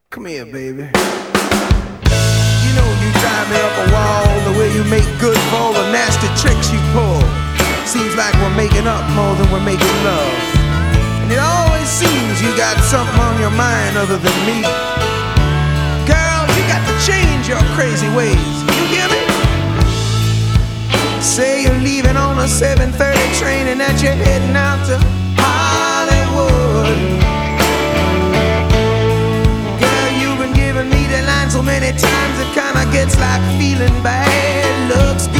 Come here, baby. You know you drive me up a wall, the way you make good for all the nasty tricks you pull. Seems like we're making up more than we're making love. And it always seems you got something on your mind other than me. Girl, you got to change your crazy ways. You hear me? Say you're leaving on a 7:30 train and that you're heading out to Hollywood. Girl, you've been giving me the line so many times it kinda gets like feeling bad. Looks good.